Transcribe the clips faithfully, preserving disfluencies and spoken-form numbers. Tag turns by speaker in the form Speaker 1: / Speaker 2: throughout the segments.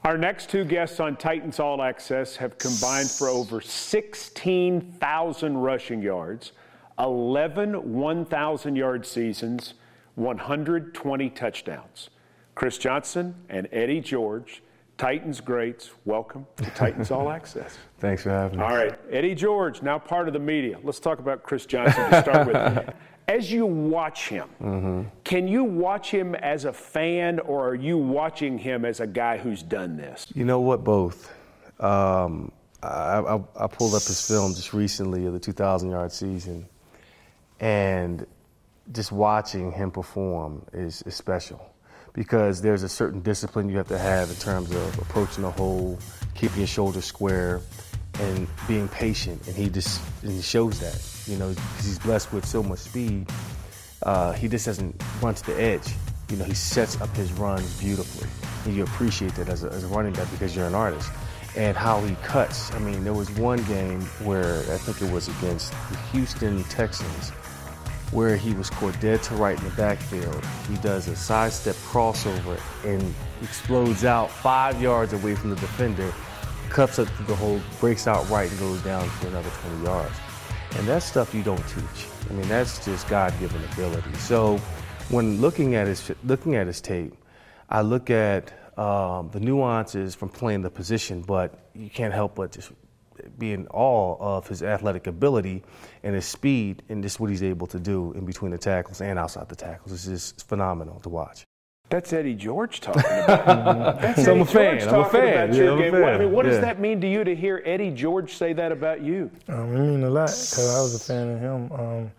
Speaker 1: Our next two guests on Titans All Access have combined for over sixteen thousand rushing yards, eleven one thousand yard seasons, one hundred twenty touchdowns. Chris Johnson and Eddie George, Titans greats, welcome to Titans All Access.
Speaker 2: Thanks for having me.
Speaker 1: All right, Eddie George, now part of the media. Let's talk about Chris Johnson to start with. As you watch him, mm-hmm. can you watch him as a fan, or are you watching him as a guy who's done this?
Speaker 2: You know what, both. Um, I, I, I pulled up his film just recently of the two thousand yard season, and just watching him perform is, is special, because there's a certain discipline you have to have in terms of approaching the hole, keeping your shoulders square, and being patient, and he just and he shows that. You know, because he's blessed with so much speed, uh, he just doesn't run to the edge. You know, he sets up his runs beautifully, and you appreciate that as a, as a running back because you're an artist. And how he cuts. I mean, there was one game where I think it was against the Houston Texans, where he was scored dead to right in the backfield. He does a sidestep crossover and explodes out five yards away from the defender, cuts up through the hole, breaks out right, and goes down for another twenty yards. And that's stuff you don't teach. I mean, that's just God-given ability. So when looking at his looking at his tape, I look at um, the nuances from playing the position, but you can't help but just be in awe of his athletic ability and his speed and just what he's able to do in between the tackles and outside the tackles. It's just phenomenal to watch.
Speaker 1: That's Eddie George talking about. That's
Speaker 2: so I'm
Speaker 1: Eddie
Speaker 2: a fan.
Speaker 1: George
Speaker 2: I'm a
Speaker 1: talking
Speaker 2: fan.
Speaker 1: about your
Speaker 2: Yeah, I'm a
Speaker 1: game.
Speaker 2: fan.
Speaker 1: What, I mean, what
Speaker 2: Yeah.
Speaker 1: does that mean to you to hear Eddie George say that about you?
Speaker 3: Um, it means a lot, because I was a fan of him.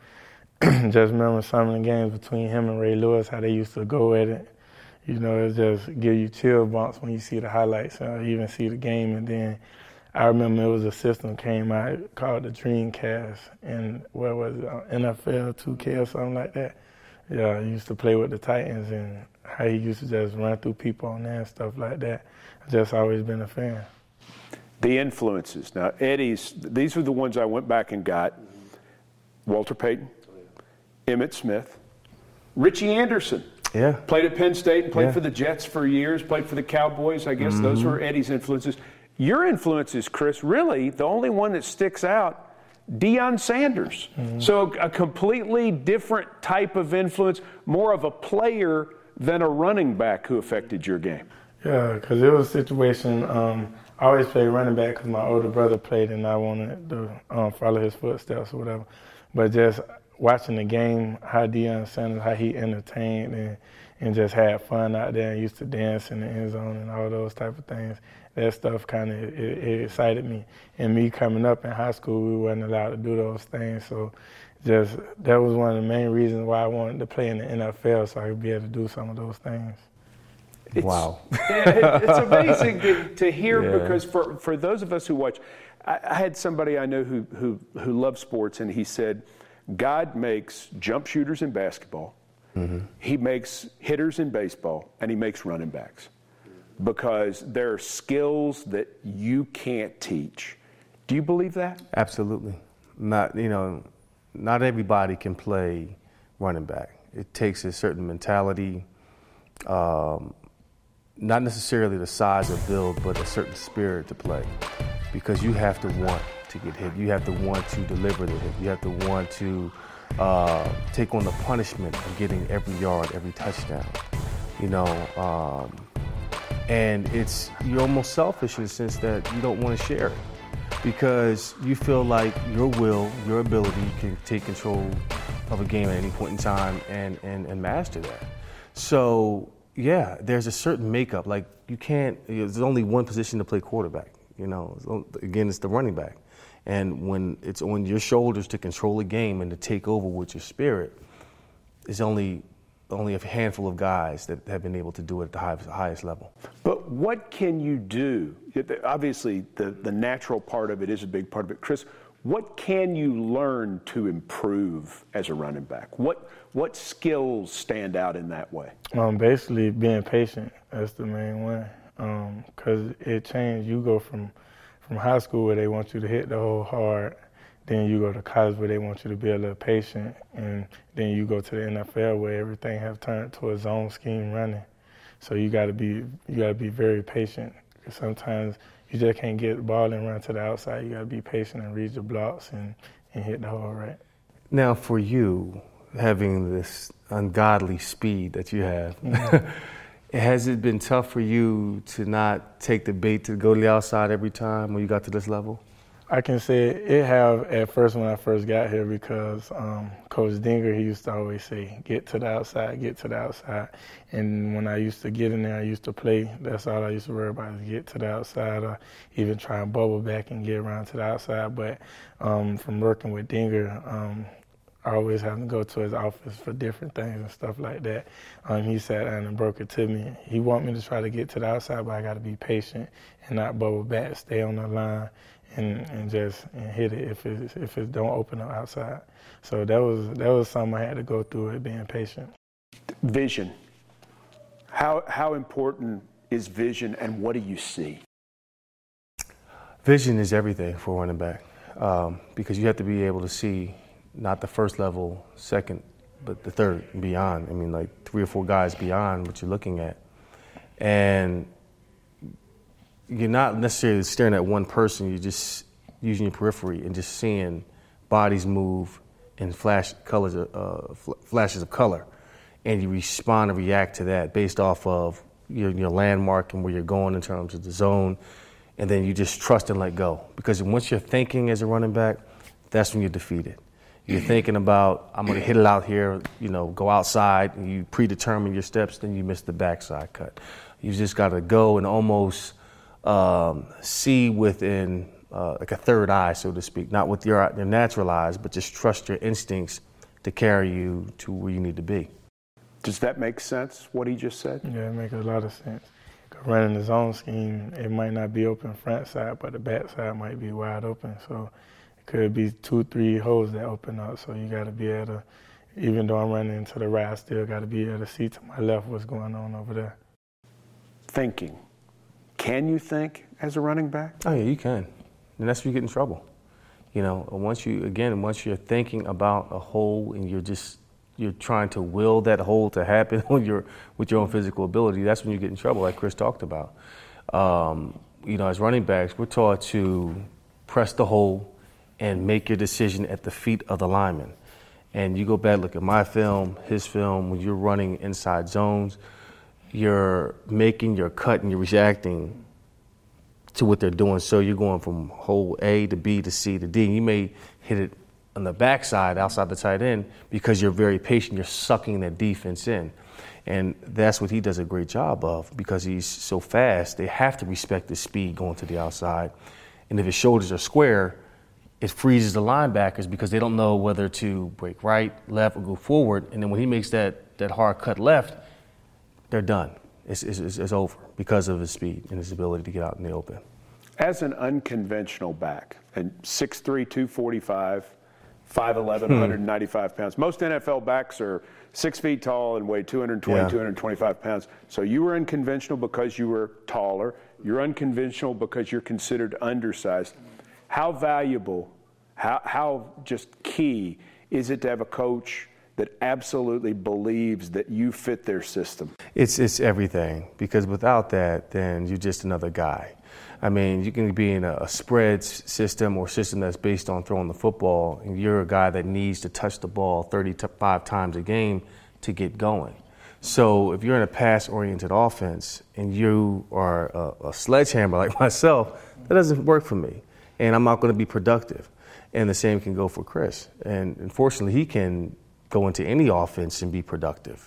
Speaker 3: Um, just remember some of the games between him and Ray Lewis, how they used to go at it. You know, it just give you chill bumps when you see the highlights or even see the game. And then I remember it was a system came out called the Dreamcast, and what was it, uh, N F L two K or something like that. Yeah, I used to play with the Titans, and how he used to just run through people on there and stuff like that. I've just always been a fan.
Speaker 1: The influences. Now, Eddie's, these are the ones I went back and got. Walter Payton, Emmitt Smith, Richie Anderson.
Speaker 2: Yeah.
Speaker 1: Played at Penn State and played
Speaker 2: Yeah.
Speaker 1: for the Jets for years, played for the Cowboys. I guess
Speaker 2: Mm-hmm.
Speaker 1: those were Eddie's influences. Your influences, Chris, really, the only one that sticks out, Deion Sanders. Mm-hmm. So a completely different type of influence, more of a player than a running back who affected your game.
Speaker 3: Yeah, because it was a situation, um, I always played running back because my older brother played and I wanted to um, follow his footsteps or whatever. But just watching the game, how Deion Sanders, how he entertained and, and just had fun out there and used to dance in the end zone and all those type of things, that stuff kind of it, it excited me. And me coming up in high school, we wasn't allowed to do those things. So just that was one of the main reasons why I wanted to play in the N F L, so I could be able to do some of those things.
Speaker 1: It's,
Speaker 2: wow.
Speaker 1: Yeah, it, it's amazing to, to hear
Speaker 2: Yeah.
Speaker 1: because for, for those of us who watch, I, I had somebody I know who, who, who loves sports, and he said, God makes jump shooters in basketball, mm-hmm. he makes hitters in baseball, and he makes running backs because there are skills that you can't teach. Do you believe that?
Speaker 2: Absolutely. Not, you know, not everybody can play running back. It takes a certain mentality, um, not necessarily the size or build, but a certain spirit to play, because you have to want to get hit. You have to want to deliver the hit. You have to want to uh, take on the punishment of getting every yard, every touchdown. You know, um, and it's you're almost selfish in the sense that you don't want to share it, because you feel like your will, your ability can take control of a game at any point in time and, and, and master that. So, yeah, there's a certain makeup. Like, you can't, there's only one position to play quarterback. You know, again, it's the running back. And when it's on your shoulders to control a game and to take over with your spirit, it's only only a handful of guys that have been able to do it at the highest, highest level.
Speaker 1: But what can you do? Obviously, the, the natural part of it is a big part of it. Chris, what can you learn to improve as a running back? What what skills stand out in that way?
Speaker 3: Um, basically, being patient. That's the main one. Because um, it changed. You go from, from high school where they want you to hit the hole hard, then you go to college where they want you to be a little patient, and then you go to the N F L where everything have turned to a zone scheme running. So you got to be you got to be very patient Because sometimes you just can't get the ball and run to the outside. You got to be patient and read your blocks and, and hit the hole right.
Speaker 2: Now, for you, having this ungodly speed that you have,
Speaker 3: Mm-hmm.
Speaker 2: has it been tough for you to not take the bait to go to the outside every time when you got to this level?
Speaker 3: I can say it have at first when I first got here because um, Coach Dinger, he used to always say, get to the outside, get to the outside. And when I used to get in there, I used to play. That's all I used to worry about is get to the outside or even try and bubble back and get around to the outside. But um, from working with Dinger, um, I always have to go to his office for different things and stuff like that. Um, he sat down and broke it to me. He want me to try to get to the outside, but I got to be patient and not bubble back, stay on the line. And, and just and hit it if it if it don't open up outside. So that was that was something I had to go through it, being patient.
Speaker 1: Vision. How how important is vision, and what do you see?
Speaker 2: Vision is everything for running back um, because you have to be able to see not the first level, second, but the third and beyond. I mean, like three or four guys beyond what you're looking at, and you're not necessarily staring at one person. You're just using your periphery and just seeing bodies move in flash colors, uh, fl- flashes of color, and you respond and react to that based off of your, your landmark and where you're going in terms of the zone, and then you just trust and let go. Because once you're thinking as a running back, that's when you're defeated. You're thinking about, I'm going to hit it out here, you know, go outside, and you predetermine your steps, then you miss the backside cut. You just got to go and almost Um, see within uh, like a third eye, so to speak, not with your, your natural eyes, but just trust your instincts to carry you to where you need to be.
Speaker 1: Does that make sense, what he just said?
Speaker 3: Yeah, it makes a lot of sense. Running the zone scheme, it might not be open front side, but the back side might be wide open. So it could be two, three holes that open up. So you got to be able to, even though I'm running into the right, I still got to be able to see to my left what's going on over there.
Speaker 1: Thinking. Can you think as a running back?
Speaker 2: Oh yeah, you can, and that's where you get in trouble. You know, once you again, once you're thinking about a hole and you're just you're trying to will that hole to happen with your with your own physical ability, that's when you get in trouble, like Chris talked about. Um, you know, as running backs, we're taught to press the hole and make your decision at the feet of the lineman. And you go back, look at my film, his film, when you're running inside zones, you're making your cut and you're reacting to what they're doing. So you're going from hole A to B to C to D. And you may hit it on the backside, outside the tight end, because you're very patient. You're sucking that defense in. And that's what he does a great job of, because he's so fast. They have to respect his speed going to the outside. And if his shoulders are square, it freezes the linebackers because they don't know whether to break right, left, or go forward. And then when he makes that, that hard cut left, they're done. It's, it's, it's over because of his speed and his ability to get out in the open.
Speaker 1: As an unconventional back, and six three, two forty-five, five eleven, one hundred ninety-five pounds. Most N F L backs are six feet tall and weigh two hundred twenty,
Speaker 2: Yeah.
Speaker 1: two hundred twenty-five pounds. So you were unconventional because you were taller. You're unconventional because you're considered undersized. How valuable, how, how just key is it to have a coach that absolutely believes that you fit their system?
Speaker 2: It's it's everything, because without that, then you're just another guy. I mean, you can be in a, a spread s- system or system that's based on throwing the football, and you're a guy that needs to touch the ball thirty-five times a game to get going. So if you're in a pass-oriented offense and you are a, a sledgehammer like myself, that doesn't work for me, and I'm not going to be productive. And the same can go for Chris. And unfortunately, he can go into any offense and be productive.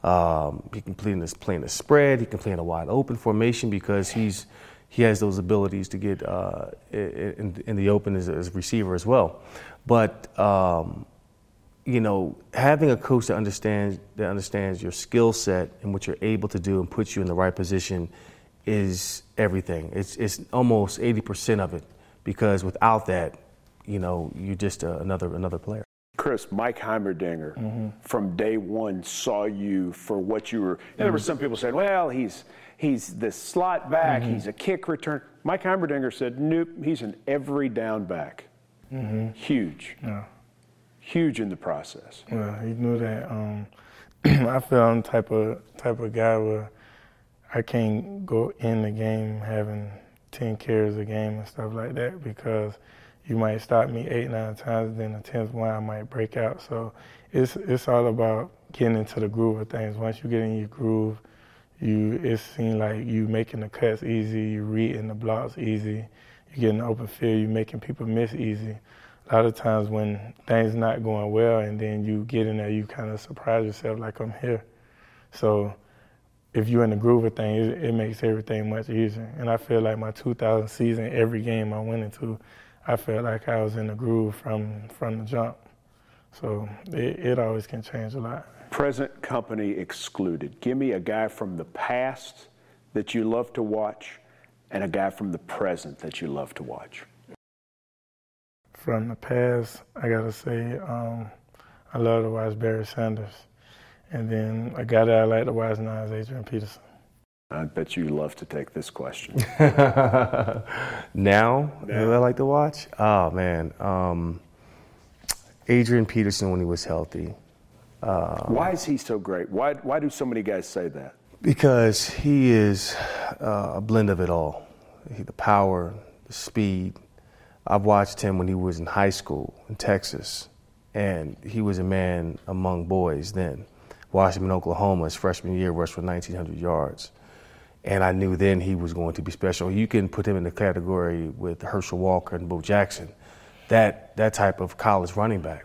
Speaker 2: Um, he can play in this play in a spread. He can play in a wide open formation because he's he has those abilities to get uh, in, in the open as a, as a receiver as well. But um, you know, having a coach that understands that understands your skill set and what you're able to do and puts you in the right position is everything. It's it's almost eighty percent of it, because without that, you know, you're just uh, another another player.
Speaker 1: Chris, Mike Heimerdinger, mm-hmm. from day one saw you for what you were. And there were some people saying, well, he's he's the slot back, mm-hmm. he's a kick return. Mike Heimerdinger said, nope, he's an every down back. Mm-hmm. Huge.
Speaker 3: Yeah.
Speaker 1: Huge in the process.
Speaker 3: Well, he knew that. Um, I feel I'm the type of, type of guy where I can't go in the game having ten carries a game and stuff like that, because you might stop me eight, nine times, then the tenth one I might break out. So it's it's all about getting into the groove of things. Once you get in your groove, you it seems like you making the cuts easy, you reading the blocks easy, you get in the open field, you making people miss easy. A lot of times when things not going well and then you get in there, you kind of surprise yourself like, I'm here. So if you're in the groove of things, it, it makes everything much easier. And I feel like my two thousand season, every game I went into, I felt like I was in the groove from, from the jump. So it, it always can change a lot.
Speaker 1: Present company excluded. Give me a guy from the past that you love to watch and a guy from the present that you love to watch.
Speaker 3: From the past, I gotta say, um, I love to watch Barry Sanders. And then a guy that I like to watch now is Adrian Peterson.
Speaker 1: I bet you love to take this question.
Speaker 2: now, who I like to watch? Oh, man. Um, Adrian Peterson when he was healthy.
Speaker 1: Uh, why is he so great? Why, why do so many guys say that?
Speaker 2: Because he is uh, a blend of it all. He, the power, the speed. I've watched him when he was in high school in Texas, and he was a man among boys then. Watched him in Oklahoma his freshman year, rushed for nineteen hundred yards. And I knew then he was going to be special. You can put him in the category with Herschel Walker and Bo Jackson, that that type of college running back.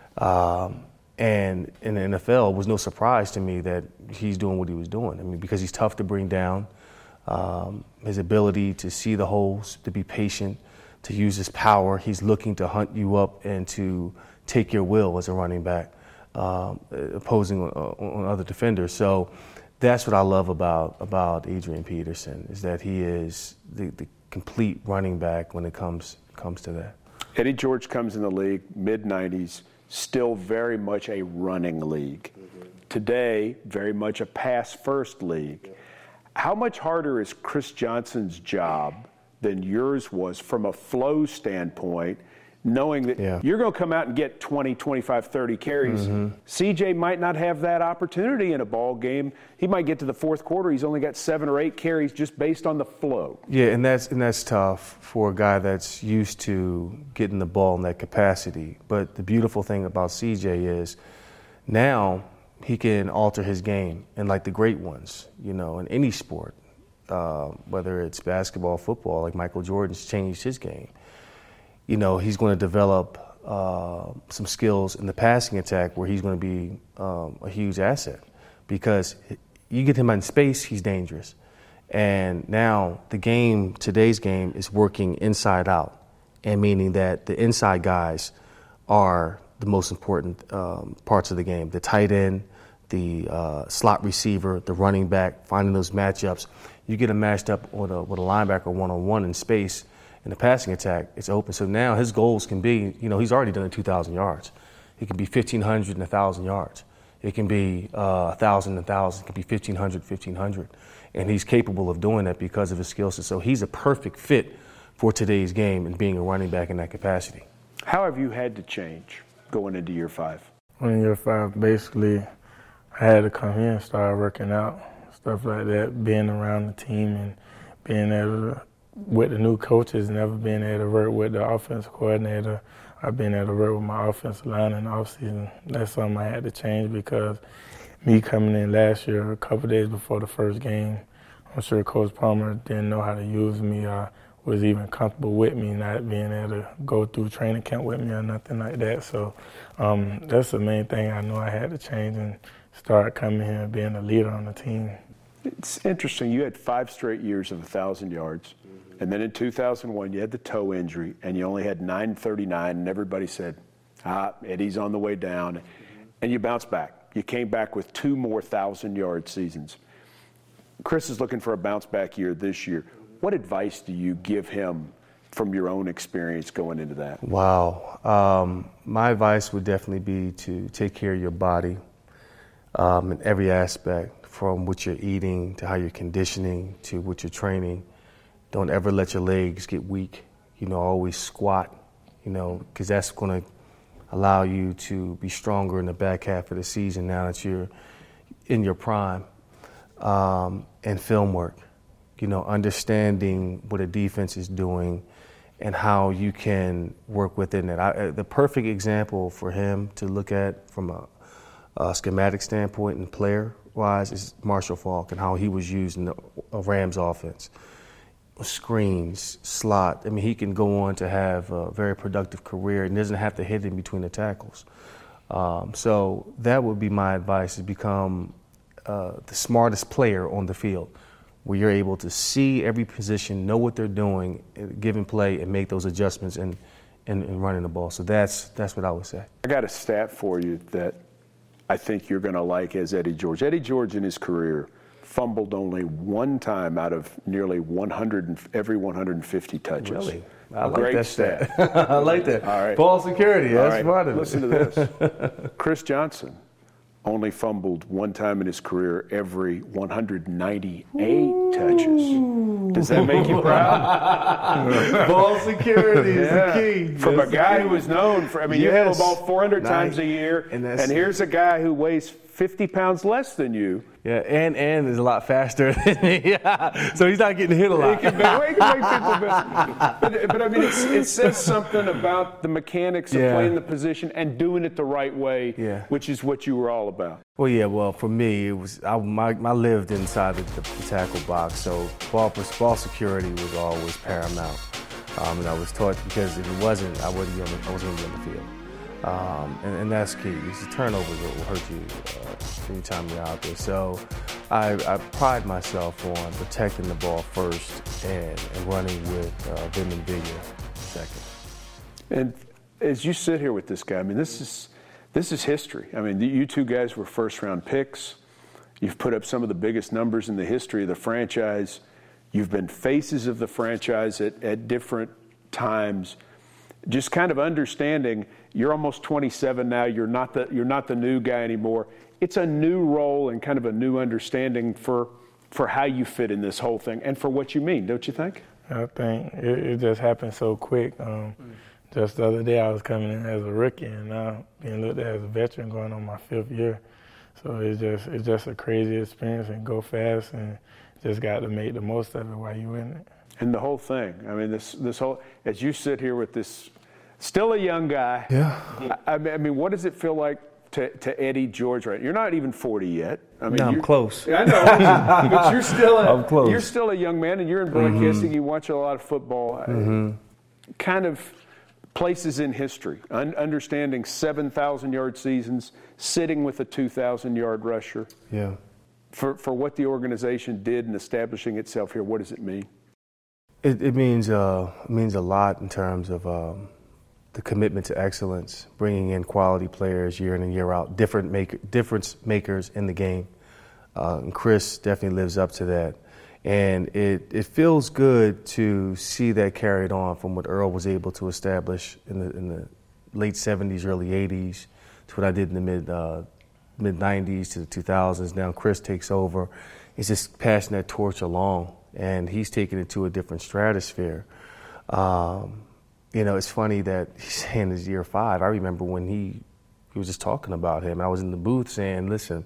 Speaker 2: Um, and in the N F L, it was no surprise to me that he's doing what he was doing. I mean, because he's tough to bring down, um, his ability to see the holes, to be patient, to use his power. He's looking to hunt you up and to take your will as a running back, um, opposing on, on other defenders. So that's what I love about about Adrian Peterson, is that he is the, the complete running back when it comes comes to that.
Speaker 1: Eddie George comes in the league, mid nineties, still very much a running league. Mm-hmm. Today, very much a pass-first league. Yeah. How much harder is Chris Johnson's job than yours was from a flow standpoint, knowing that yeah. you're going to come out and get twenty, twenty-five, thirty carries? Mm-hmm. C J might not have that opportunity in a ball game. He might get to the fourth quarter, he's only got seven or eight carries just based on the flow.
Speaker 2: Yeah, and that's and that's tough for a guy that's used to getting the ball in that capacity. But the beautiful thing about C J is now he can alter his game, and like the great ones, you know, in any sport, uh, whether it's basketball, football, like Michael Jordan's changed his game. You know, he's going to develop uh, some skills in the passing attack where he's going to be um, a huge asset, because you get him in space, he's dangerous. And now the game, today's game, is working inside out, and meaning that the inside guys are the most important um, parts of the game. The tight end, the uh, slot receiver, the running back, finding those matchups. You get him matched up with a, with a linebacker one-on-one in space. In the passing attack, it's open. So now his goals can be, you know, he's already done two thousand yards. It can be fifteen hundred and one thousand yards. It can be uh, one thousand and one thousand. It can be fifteen hundred, fifteen hundred. And he's capable of doing that because of his skill set. So he's a perfect fit for today's game and being a running back in that capacity.
Speaker 1: How have you had to change going into year five?
Speaker 3: In year five, basically, I had to come here and start working out, stuff like that, being around the team and being able to, with the new coaches, never being able to work with the offensive coordinator. I've been able to work with my offensive line in the offseason. That's something I had to change, because me coming in last year, a couple days before the first game, I'm sure Coach Palmer didn't know how to use me or was even comfortable with me, not being able to go through training camp with me or nothing like that. So um, that's the main thing I know I had to change and start coming here and being a leader on the team.
Speaker 1: It's interesting. You had five straight years of one thousand yards. And then in two thousand one, you had the toe injury, and you only had nine thirty-nine, and everybody said, ah, Eddie's on the way down. And you bounced back. You came back with two more thousand-yard seasons. Chris is looking for a bounce-back year this year. What advice do you give him from your own experience going into that?
Speaker 2: Wow. Um, my advice would definitely be to take care of your body um, in every aspect, from what you're eating to how you're conditioning to what you're training. Don't ever let your legs get weak. You know, always squat, you know, because that's going to allow you to be stronger in the back half of the season now that you're in your prime. um, and film work. You know, understanding what a defense is doing and how you can work within it. I, the perfect example for him to look at from a, a schematic standpoint and player-wise is Marshall Faulk and how he was used in the Rams offense. Screens, slot. I mean, he can go on to have a very productive career and doesn't have to hit in between the tackles. Um, so that would be my advice, is become uh, the smartest player on the field, where you're able to see every position, know what they're doing, given play, and make those adjustments and, and, and running the ball. So that's that's what I would say.
Speaker 1: I got a stat for you that I think you're going to like as Eddie George. Eddie George in his career fumbled only one time out of nearly one hundred every one hundred fifty touches.
Speaker 2: Really? I
Speaker 1: a
Speaker 2: like
Speaker 1: great
Speaker 2: that
Speaker 1: stat.
Speaker 2: I like that.
Speaker 1: All right.
Speaker 2: Ball security, that's
Speaker 1: right.
Speaker 2: part of it.
Speaker 1: Listen to this. Chris Johnson only fumbled one time in his career every one hundred ninety-eight touches. Does that make you proud?
Speaker 2: Ball security is
Speaker 1: Yeah.
Speaker 2: the key.
Speaker 1: From
Speaker 2: That's
Speaker 1: a guy
Speaker 2: the key.
Speaker 1: who was known for, I mean, you hit the
Speaker 2: Yes.
Speaker 1: ball four hundred
Speaker 2: Nice.
Speaker 1: times a year,
Speaker 2: And
Speaker 1: and,
Speaker 2: that's-
Speaker 1: here's a guy who weighs fifty pounds less than you.
Speaker 2: Yeah, and and is a lot faster than me. Yeah. So he's not getting hit a
Speaker 1: He
Speaker 2: lot.
Speaker 1: can, make, he can make people miss. But, but I mean, it's, it says something about the mechanics of
Speaker 2: Yeah.
Speaker 1: playing the position and doing it the right way,
Speaker 2: Yeah.
Speaker 1: which is what you were all about.
Speaker 2: Well, yeah. Well, for me, it was I, my, I lived inside the, the, the tackle box, so ball ball security was always paramount. Um, and I was taught, because if it wasn't, I wouldn't be on the, I wasn't going to be on the field. Um, and, and that's key. It's the turnovers that will hurt you uh, anytime you're out there. So I, I pride myself on protecting the ball first and, and running with uh, vim and vigor second.
Speaker 1: And as you sit here with this guy, I mean, this is this is history. I mean, you two guys were first-round picks. You've put up some of the biggest numbers in the history of the franchise. You've been faces of the franchise at, at different times. Just kind of understanding, you're almost twenty-seven now. You're not the you're not the new guy anymore. It's a new role and kind of a new understanding for for how you fit in this whole thing and for what you mean, don't you think?
Speaker 3: I think it, it just happened so quick. Um, mm. Just the other day, I was coming in as a rookie, and now being looked at as a veteran, going on my fifth year. So it's just it's just a crazy experience, and go fast, and just got to make the most of it while you're in it.
Speaker 1: And the whole thing. I mean, this this whole, as you sit here with this, still a young guy.
Speaker 2: Yeah.
Speaker 1: I, I mean, what does it feel like to, to Eddie George right now? You're not even forty yet. I mean,
Speaker 2: No, I'm
Speaker 1: you're,
Speaker 2: close.
Speaker 1: I know, but you're still a,
Speaker 2: I'm close.
Speaker 1: You're still a young man, and you're in broadcasting. Mm-hmm. You watch a lot of football. Mm-hmm. Kind of places in history. Un- understanding seven thousand yard seasons, sitting with a two thousand yard rusher.
Speaker 2: Yeah.
Speaker 1: For for what the organization did in establishing itself here, what does it mean?
Speaker 2: It, it means uh, it means a lot in terms of um, the commitment to excellence, bringing in quality players year in and year out, different maker, difference makers in the game. Uh, and Chris definitely lives up to that. And it, it feels good to see that carried on from what Earl was able to establish in the in the late seventies, early eighties, to what I did in the mid uh, mid nineties to the two thousands. Now Chris takes over. He's just passing that torch along, and he's taking it to a different stratosphere. Um, you know, it's funny that he's saying his year five. I remember when he, he was just talking about him. I was in the booth saying, listen,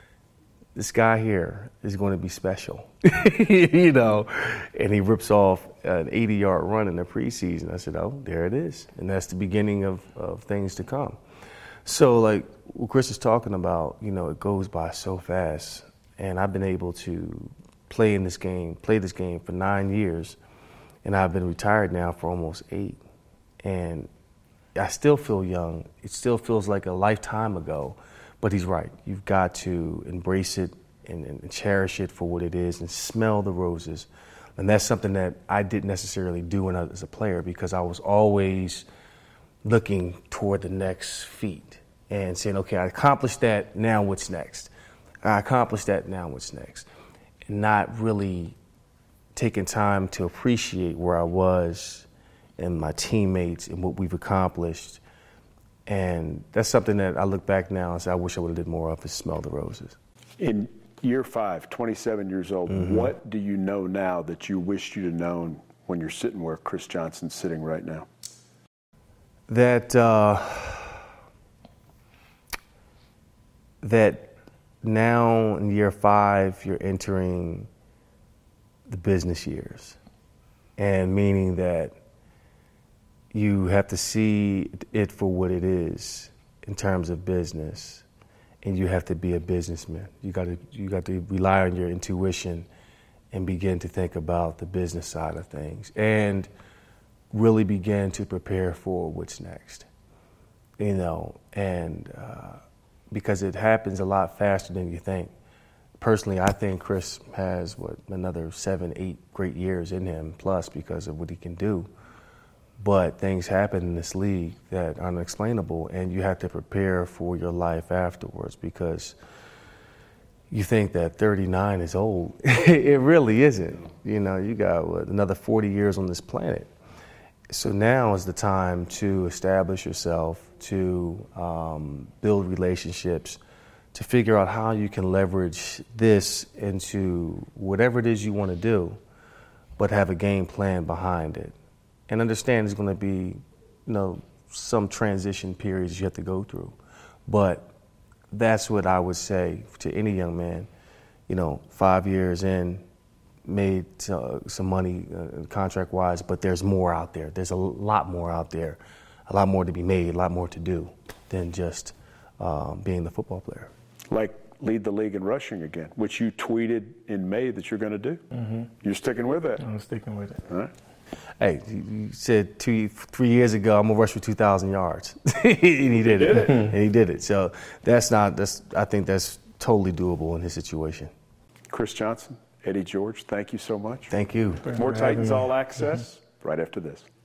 Speaker 2: this guy here is going to be special, you know, and he rips off an eighty yard run in the preseason. I said, oh, there it is. And that's the beginning of, of things to come. So like what Chris is talking about, you know, it goes by so fast. And I've been able to play in this game, play this game for nine years, and I've been retired now for almost eight. And I still feel young. It still feels like a lifetime ago. But he's right. You've got to embrace it and, and cherish it for what it is and smell the roses. And that's something that I didn't necessarily do as a player, because I was always looking toward the next feat and saying, okay, I accomplished that, now what's next? I accomplished that, now what's next? And not really taking time to appreciate where I was and my teammates and what we've accomplished. And that's something that I look back now and say, I wish I would have did more of, is smell the roses.
Speaker 1: In year five, twenty-seven years old, mm-hmm. what do you know now that you wished you'd have known when you're sitting where Chris Johnson's sitting right now?
Speaker 2: That, uh, that now in year five, you're entering the business years, and meaning that you have to see it for what it is in terms of business, and you have to be a businessman. You got to you got to rely on your intuition and begin to think about the business side of things, and really begin to prepare for what's next. You know, and uh, because it happens a lot faster than you think. Personally, I think Chris has, what, another seven, eight great years in him, plus, because of what he can do. But things happen in this league that are unexplainable, and you have to prepare for your life afterwards, because you think that thirty-nine is old. It really isn't. You know, you got, what, another forty years on this planet. So now is the time to establish yourself, to um, build relationships, to figure out how you can leverage this into whatever it is you want to do, but have a game plan behind it. And understand there's going to be, you know, some transition periods you have to go through. But that's what I would say to any young man, you know, five years in, made uh, some money uh, contract-wise, but there's more out there. There's a lot more out there, a lot more to be made, a lot more to do than just um, being the football player.
Speaker 1: Like lead the league in rushing again, which you tweeted in May that you're going to do. Mm-hmm. You're sticking with that?
Speaker 3: I'm sticking with it.
Speaker 1: All right.
Speaker 2: Hey, you said two, three years ago, I'm gonna rush for two thousand yards, and he did it.
Speaker 1: it.
Speaker 2: And he did it. So that's not. That's. I think that's totally doable in his situation.
Speaker 1: Chris Johnson, Eddie George, thank you so much.
Speaker 2: Thank you.
Speaker 1: More Titans All Access right after this.